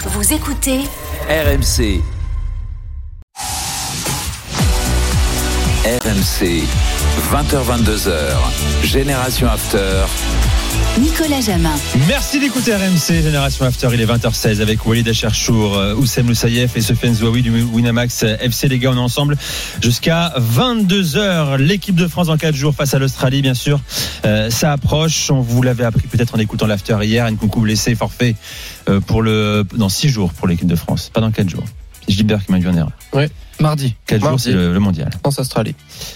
Vous écoutez RMC. RMC, 20h-22h, Génération After. Nicolas Jamin. Merci d'écouter RMC Génération After, il est 20h16 avec Walid Acharchour, Oussem Loussaïef et Sofiane Zouaoui du Winamax FC. Les gars, on est ensemble jusqu'à 22h. L'équipe de France dans 4 jours face à l'Australie, bien sûr, ça approche. On vous l'avait appris peut-être en écoutant l'After hier. Nkunku blessé, forfait dans 6 jours pour l'équipe de France, pas dans 4 jours. C'est Gilbert qui m'a dit en erreur. Ouais, mardi. 4 jours, c'est le mondial. France-Australie.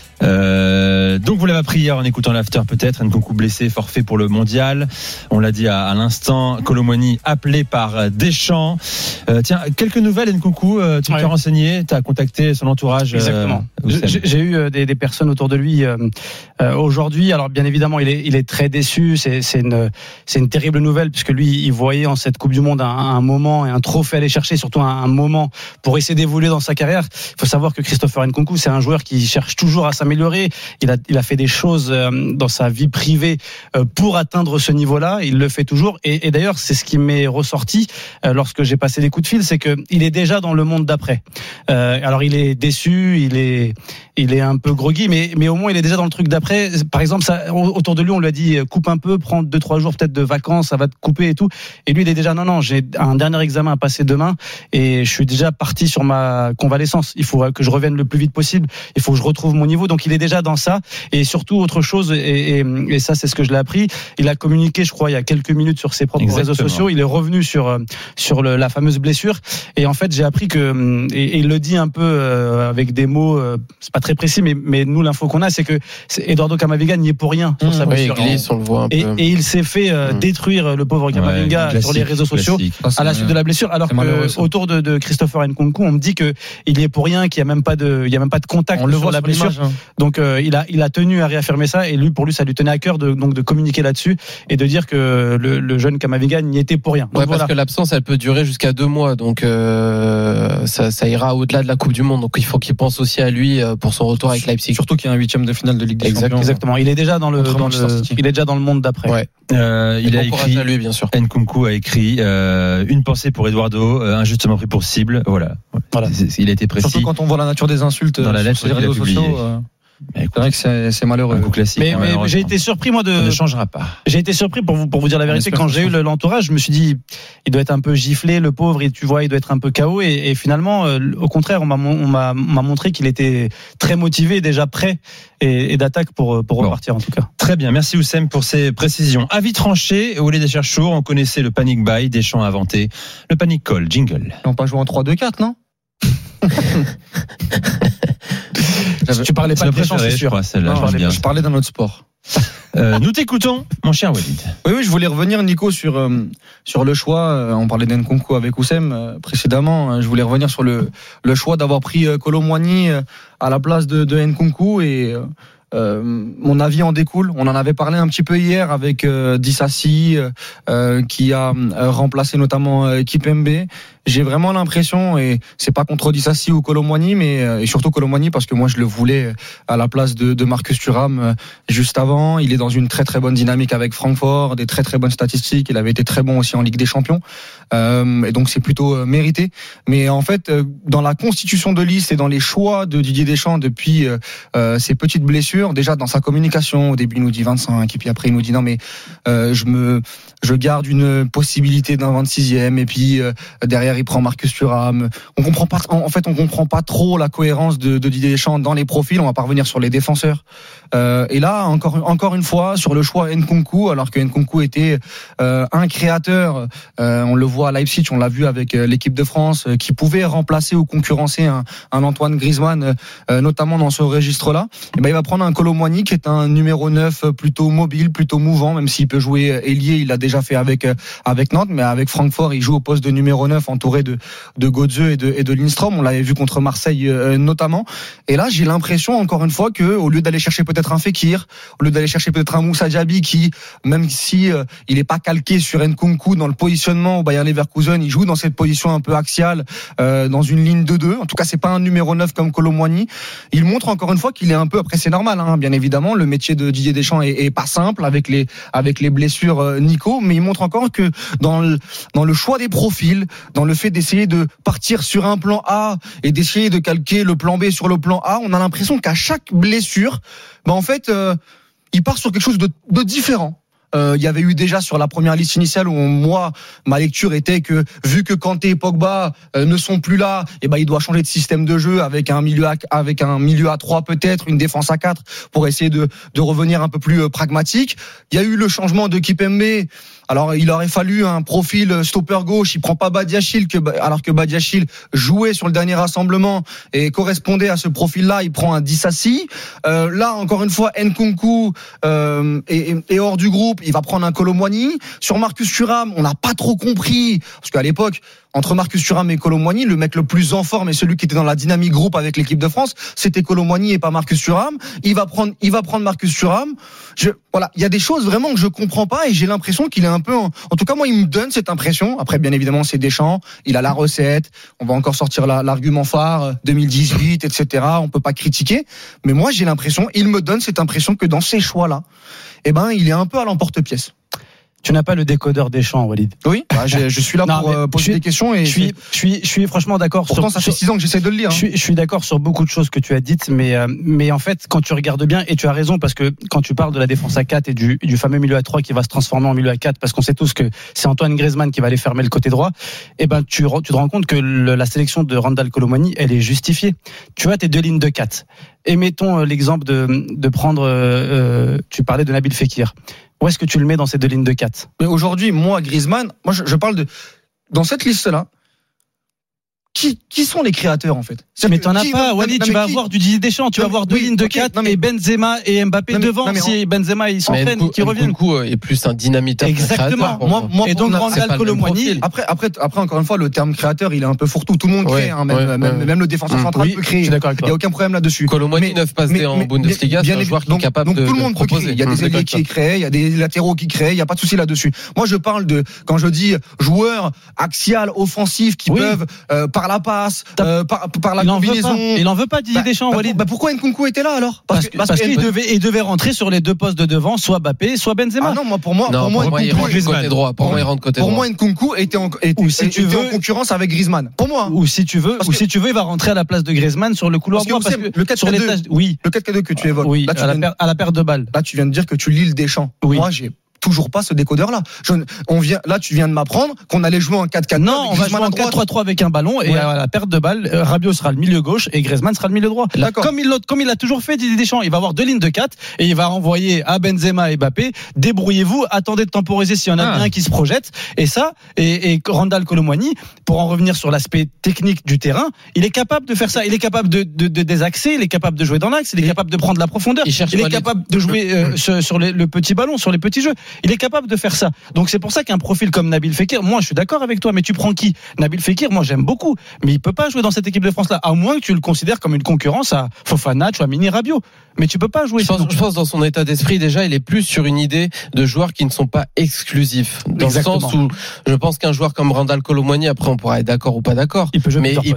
Donc vous l'avez appris hier en écoutant l'After peut-être. Nkunku blessé, forfait pour le mondial. On l'a dit à l'instant. Kolo Muani appelé par Deschamps. Tiens, quelques nouvelles. Nkunku, tu t'es renseigné, tu as contacté son entourage. Exactement. J'ai eu des personnes autour de lui aujourd'hui. Alors bien évidemment, il est très déçu. C'est une terrible nouvelle puisque lui, il voyait en cette Coupe du Monde un moment et un trophée à aller chercher, surtout un moment pour essayer d'évoluer dans sa carrière. Il faut savoir que Christopher Nkunku, c'est un joueur qui cherche toujours à s'améliorer. Il a fait des choses dans sa vie privée pour atteindre ce niveau-là. Il le fait toujours. Et d'ailleurs, c'est ce qui m'est ressorti lorsque j'ai passé des coups de fil, c'est que il est déjà dans le monde d'après. Alors il est déçu, il est un peu groggy, mais au moins il est déjà dans le truc d'après. Par exemple, autour de lui, on lui a dit coupe un peu, prends 2-3 jours peut-être de vacances, ça va te couper et tout. Et lui, il est déjà non, j'ai un dernier examen à passer demain et je suis déjà parti sur ma convalescence. Il faut que je revienne le plus vite possible. Il faut que je retrouve mon niveau. Donc il est déjà dans ça. Et surtout autre chose, et ça c'est ce que je l'ai appris. Il a communiqué, je crois, il y a quelques minutes sur ses propres réseaux sociaux. Il est revenu sur la fameuse blessure. Et en fait, j'ai appris que et il le dit un peu avec des mots, c'est pas très précis, mais nous l'info qu'on a, c'est que Eduardo Camavinga n'y est pour rien sur sa blessure. Il glisse, on le voit un peu. Et il s'est fait détruire le pauvre Camavinga sur les réseaux sociaux à la suite de la blessure. Alors que autour de Christopher Nkunku, on me dit que il y est pour rien, qu'il y a même pas de contact sur la blessure. Donc il a tenu à réaffirmer ça et pour lui ça lui tenait à cœur de communiquer là-dessus et de dire que le jeune Camavinga n'y était pour rien. Donc, parce que l'absence elle peut durer jusqu'à 2 mois, donc ça ira au-delà de la Coupe du Monde. Donc il faut qu'il pense aussi à lui pour son retour avec Leipzig. Surtout qu'il y a un 8e de finale de Ligue des Champions. Exactement. Il est déjà dans le monde d'après. Ouais. Il a écrit, à lui, bien sûr. Nkunku a écrit une pensée pour Eduardo, injustement pris pour cible. Voilà. Il a été précis. Surtout quand on voit la nature des insultes dans la lettre sur les réseaux sociaux. C'est vrai que c'est malheureux. Classique, mais j'ai été surpris moi on ne changera pas. J'ai été surpris pour vous dire la vérité quand j'ai eu l'entourage, je me suis dit il doit être un peu giflé le pauvre et tu vois il doit être un peu KO et finalement au contraire on m'a montré qu'il était très motivé, déjà prêt et d'attaque pour repartir en tout cas. Très bien, merci Oussem pour ces précisions. Avis tranché, Walid Acharchour, on connaissait le panic buy, Deschamps a inventé le panic call, jingle. Ils n'ont pas joué en 3-2-4, non? Tu parlais pas de Deschamps, c'est sûr. Je parlais d'un autre sport. Nous t'écoutons, mon cher Walid. Oui, je voulais revenir, Nico, sur le choix. On parlait d'Nkunku avec Oussem précédemment. Je voulais revenir sur le choix d'avoir pris Kolo Muani à la place de Nkunku et mon avis en découle. On en avait parlé un petit peu hier avec Disasi qui a remplacé notamment Kipembe. J'ai vraiment l'impression, et c'est pas contre Disasi ou Kolo Muani, mais et surtout Kolo Muani parce que moi je le voulais à la place de Marcus Thuram juste avant. Il est dans une très très bonne dynamique avec Francfort, des très très bonnes statistiques. Il avait été très bon aussi en Ligue des Champions, et donc c'est plutôt mérité. Mais en fait, dans la constitution de liste et dans les choix de Didier Deschamps depuis ces petites blessures, déjà dans sa communication, au début il nous dit 25, et puis après il nous dit non mais je garde une possibilité d'un 26e, et puis derrière il prend Marcus Thuram. On comprend pas trop la cohérence de Didier Deschamps dans les profils. On va pas revenir sur les défenseurs. Et là, encore une fois, sur le choix Nkunku, alors que Nkunku était un créateur, on le voit à Leipzig, on l'a vu avec l'équipe de France, qui pouvait remplacer ou concurrencer un Antoine Griezmann, notamment dans ce registre-là. Et ben il va prendre un Kolo Muani qui est un numéro 9 plutôt mobile, plutôt mouvant, même s'il peut jouer ailier, il l'a déjà fait avec Nantes, mais avec Francfort, il joue au poste de numéro 9 entouré de Götze et de Lindstrom. On l'avait vu contre Marseille notamment. Et là, j'ai l'impression encore une fois que au lieu d'aller chercher peut-être un Fekir, au lieu d'aller chercher peut-être un Moussa Diaby qui, même si il est pas calqué sur Nkunku dans le positionnement au Bayer Leverkusen, il joue dans cette position un peu axiale, dans une ligne de 2. En tout cas, c'est pas un numéro 9 comme Kolo Muani. Il montre encore une fois qu'il est un peu, après c'est normal, mal, hein, bien évidemment. Le métier de Didier Deschamps est pas simple avec les blessures, Nico, mais il montre encore que dans le choix des profils, dans le fait d'essayer de partir sur un plan A et d'essayer de calquer le plan B sur le plan A, on a l'impression qu'à chaque blessure, en fait, il part sur quelque chose de différent. Il y avait eu déjà sur la première liste initiale où ma lecture était que vu que Kanté et Pogba ne sont plus là, il doit changer de système de jeu avec un milieu à 3 peut-être, une défense à 4 pour essayer de revenir un peu plus pragmatique. Il y a eu le changement de Kimpembe. Alors, il aurait fallu un profil stopper gauche. Il prend pas Badiachil, alors que Badiachil jouait sur le dernier rassemblement et correspondait à ce profil-là. Il prend un Dissassi. Là, encore une fois, Nkunku est hors du groupe. Il va prendre un Kolo Muani. Sur Marcus Thuram, on n'a pas trop compris. Parce qu'à l'époque, entre Marcus Thuram et Kolo Muani, le mec le plus en forme et celui qui était dans la dynamique groupe avec l'équipe de France, c'était Kolo Muani et pas Marcus Thuram. Il va prendre Marcus Thuram. Voilà, il y a des choses vraiment que je comprends pas et j'ai l'impression qu'il est un peu, en tout cas moi il me donne cette impression. Après bien évidemment c'est Deschamps, il a la recette. On va encore sortir l'argument phare 2018, etc. On peut pas critiquer, mais moi j'ai l'impression, il me donne cette impression que dans ces choix là, il est un peu à l'emporte-pièce. Tu n'as pas le décodeur Deschamps, Walid. Oui, je suis là pour poser des questions et je suis franchement d'accord. Pourtant, ça fait 6 ans que j'essaie de le lire. Je suis d'accord sur beaucoup de choses que tu as dites, mais en fait, quand tu regardes bien, et tu as raison, parce que quand tu parles de la défense à 4 et du fameux milieu à 3 qui va se transformer en milieu à 4, parce qu'on sait tous que c'est Antoine Griezmann qui va aller fermer le côté droit, tu te rends compte que la sélection de Randal Kolo Muani, elle est justifiée. Tu as tes 2 lignes de 4. Et mettons l'exemple de prendre, tu parlais de Nabil Fekir. Où est-ce que tu le mets dans ces 2 lignes de 4 ? Mais aujourd'hui, Griezmann, je parle dans cette liste-là. Qui sont les créateurs en fait ? Mais t'en as pas, Walid, tu vas avoir du Didier Deschamps, tu vas avoir 2 lignes de 4 et Benzema et Mbappé devant. Si Benzema ils s'entraînent, qui reviennent. Nkunku est plus un dynamiteur. Exactement. Et donc Randal Kolo Muani. Après encore une fois, le terme créateur, il est un peu fourre-tout. Tout le monde crée, même le défenseur central peut créer. Il y a aucun problème là-dessus. Kolo Muani 9 passes D en Bundesliga, c'est un joueur qui est capable de proposer. Il y a des ailiers qui créent, il y a des latéraux qui créent, il y a pas de souci là-dessus. Moi je parle quand je dis joueurs axial offensifs qui peuvent par la passe, par la combinaison. Il en veut pas Didier Deschamps, Walid. Pourquoi Nkunku était là alors ? Parce qu'il devait rentrer sur les 2 postes de devant, soit Mbappé, soit Benzema. Ah non, pour moi il rentre côté droit. Pour moi, il rentre côté droit. Pour moi, Nkunku était en concurrence avec Griezmann. Pour moi. Ou si tu veux, il va rentrer à la place de Griezmann sur le couloir droit. Parce que le 4-4-2, oui. Le 4-4-2 que tu évoques. Oui, à la perte de balle. Là, tu viens de dire que tu lis le Deschamps. Oui. Moi, j'ai toujours pas ce décodeur-là. Là, tu viens de m'apprendre qu'on allait jouer en 4-4-2. Non, on va jouer en 4-3-3 avec un ballon et à la perte de balle, Rabiot sera le milieu gauche et Griezmann sera le milieu droit. Comme il l'a toujours fait, Didier Deschamps, il va avoir 2 lignes de 4 et il va renvoyer à Benzema et Mbappé. Débrouillez-vous, attendez de temporiser s'il y en a un qui se projette. Et ça, et Randal Kolo Muani, pour en revenir sur l'aspect technique du terrain, il est capable de faire ça. Il est capable de désaxer, il est capable de jouer dans l'axe, il est capable de prendre la profondeur, il est capable de jouer sur le petit ballon, sur les petits jeux. Il est capable de faire ça. Donc c'est pour ça qu'un profil comme Nabil Fekir, moi je suis d'accord avec toi, mais tu prends qui ? Nabil Fekir, moi j'aime beaucoup, mais il peut pas jouer dans cette équipe de France là, à moins que tu le considères comme une concurrence à Fofana, Tchouaméni, Rabiot. Mais tu peux pas jouer. Je pense dans son état d'esprit déjà, il est plus sur une idée de joueurs qui ne sont pas exclusifs. Dans le sens où je pense qu'un joueur comme Randal Kolo Muani, après on pourra être d'accord ou pas d'accord, il peut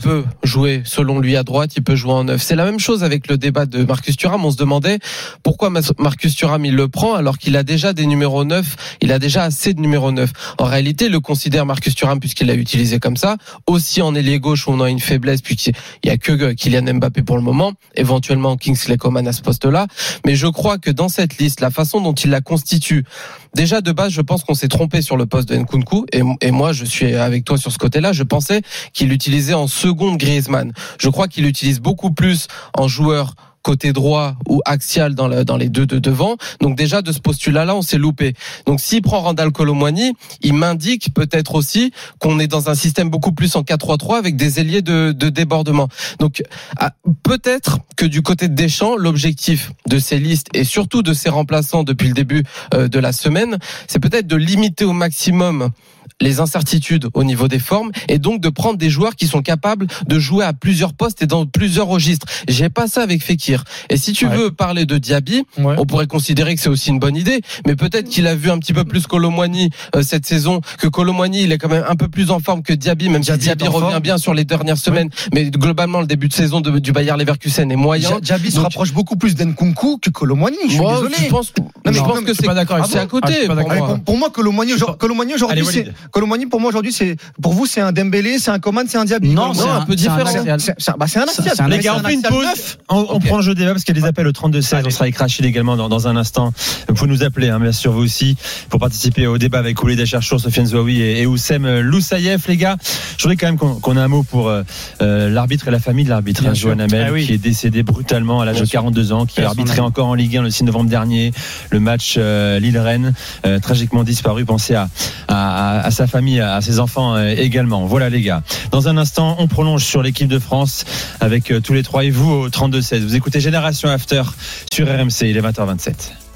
jouer selon lui à droite, il peut jouer en 9. C'est la même chose avec le débat de Marcus Thuram. On se demandait pourquoi Marcus Thuram il le prend alors qu'il a déjà des numéros 9, il a déjà assez de numéro 9. En réalité, il le considère Marcus Thuram puisqu'il l'a utilisé comme ça, aussi en ailier gauche où on a une faiblesse puisqu'il y a que Kylian Mbappé pour le moment, éventuellement Kingsley Coman à ce poste-là, mais je crois que dans cette liste, la façon dont il la constitue, déjà de base, je pense qu'on s'est trompé sur le poste de Nkunku et moi je suis avec toi sur ce côté-là, je pensais qu'il utilisait en seconde Griezmann. Je crois qu'il utilise beaucoup plus en joueur côté droit ou axial dans les 2 de devant. Donc déjà de ce postulat-là, on s'est loupé. Donc s'il prend Randal Kolo Muani, il m'indique peut-être aussi qu'on est dans un système beaucoup plus en 4-3-3 avec des ailiers de débordement. Donc peut-être que du côté de Deschamps, l'objectif de ces listes et surtout de ces remplaçants depuis le début de la semaine, c'est peut-être de limiter au maximum les incertitudes au niveau des formes et donc de prendre des joueurs qui sont capables de jouer à plusieurs postes et dans plusieurs registres. J'ai pas ça avec Fekir. Et si tu veux parler de Diaby, on pourrait considérer que c'est aussi une bonne idée, mais peut-être qu'il a vu un petit peu plus Kolo Muani cette saison, que Kolo Muani il est quand même un peu plus en forme que Diaby, même si Diaby revient bien sur les dernières semaines, mais globalement le début de saison du Bayer Leverkusen est moyen. Diaby se rapproche beaucoup plus d'Nkunku que Kolo Muani. Je suis désolé. Je pense que c'est pas d'accord. C'est à côté. Pour moi, Kolo Muani pour moi aujourd'hui, pour vous c'est un Dembélé, c'est un Coman, c'est un Diaby. Non, c'est un peu différent. C'est un axial. Les gars, on fait une pause. On prend le jeu débat parce qu'il y a des appels au 32-16. On sera avec Rachid également dans un instant. Vous pouvez nous appeler, bien sûr, vous aussi, pour participer au débat avec Walid Acharchour, Sofiane Zouaoui et Oussem Loussaïef. Les gars, je voudrais quand même qu'on ait un mot pour l'arbitre et la famille de l'arbitre, Johan Hamel, qui est décédé brutalement à l'âge de 42 ans, qui a arbitré encore en Ligue 1 le 6 novembre dernier, le match Lille-Rennes, tragiquement disparu. Pensez à sa famille, à ses enfants également. Voilà les gars. Dans un instant, on prolonge sur l'équipe de France avec tous les trois et vous au 32-16. Vous écoutez Génération After sur RMC, il est 20h27.